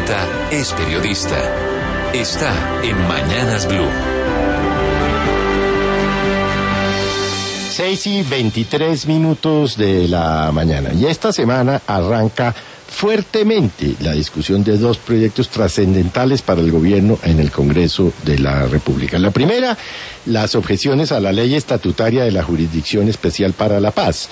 Zuleta es periodista. Está en Mañanas Blue. 6:23 de la mañana. Y esta semana arranca fuertemente la discusión de dos proyectos trascendentales para el gobierno en el Congreso de la República. La primera, las objeciones a la ley estatutaria de la Jurisdicción Especial para la Paz,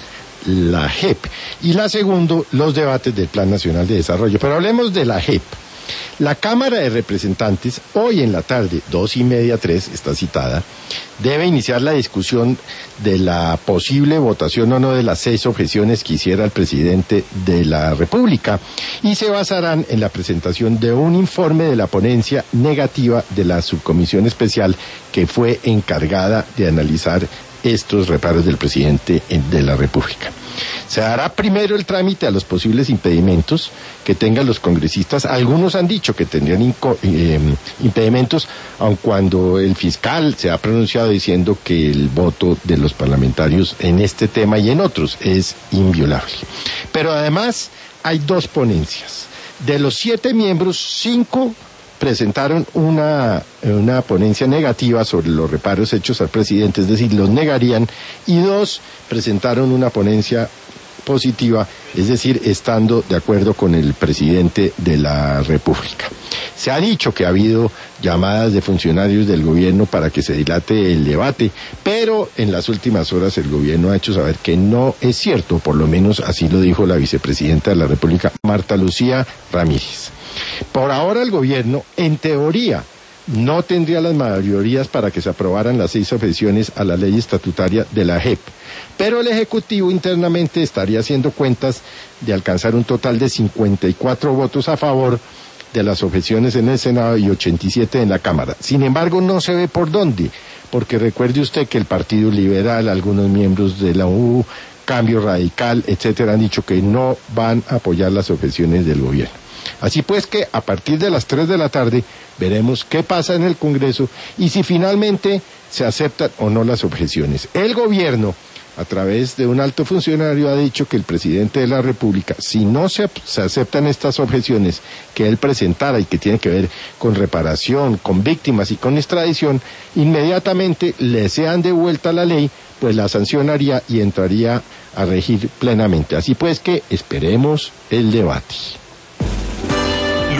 la JEP. Y la segunda, los debates del Plan Nacional de Desarrollo. Pero hablemos de la JEP. La Cámara de Representantes, hoy en la tarde, 2:30, 3, está citada, debe iniciar la discusión de la posible votación o no de las 6 objeciones que hiciera el presidente de la República y se basarán en la presentación de un informe de la ponencia negativa de la subcomisión especial que fue encargada de analizar estos reparos del presidente de la República. Se hará primero el trámite a los posibles impedimentos que tengan los congresistas. Algunos han dicho que tendrían impedimentos, aun cuando el fiscal se ha pronunciado diciendo que el voto de los parlamentarios en este tema y en otros es inviolable. Pero además hay 2 ponencias. De los 7 miembros, 5 presentaron una ponencia negativa sobre los reparos hechos al presidente, es decir, los negarían, y 2 presentaron una ponencia positiva, es decir, estando de acuerdo con el presidente de la República. Se ha dicho que ha habido llamadas de funcionarios del gobierno para que se dilate el debate, pero en las últimas horas el gobierno ha hecho saber que no es cierto, por lo menos así lo dijo la vicepresidenta de la República, Marta Lucía Ramírez. Por ahora el gobierno, en teoría, no tendría las mayorías para que se aprobaran las 6 objeciones a la ley estatutaria de la JEP, pero el Ejecutivo internamente estaría haciendo cuentas de alcanzar un total de 54 votos a favor de las objeciones en el Senado y 87 en la Cámara. Sin embargo, no se ve por dónde, porque recuerde usted que el Partido Liberal, algunos miembros de la U, Cambio Radical, etcétera, han dicho que no van a apoyar las objeciones del gobierno. Así pues que a partir de las 3 de la tarde veremos qué pasa en el Congreso y si finalmente se aceptan o no las objeciones. El gobierno, a través de un alto funcionario, ha dicho que el presidente de la República, si no se aceptan estas objeciones que él presentara y que tienen que ver con reparación, con víctimas y con extradición, inmediatamente le sean devuelta la ley, pues la sancionaría y entraría a regir plenamente. Así pues que esperemos el debate.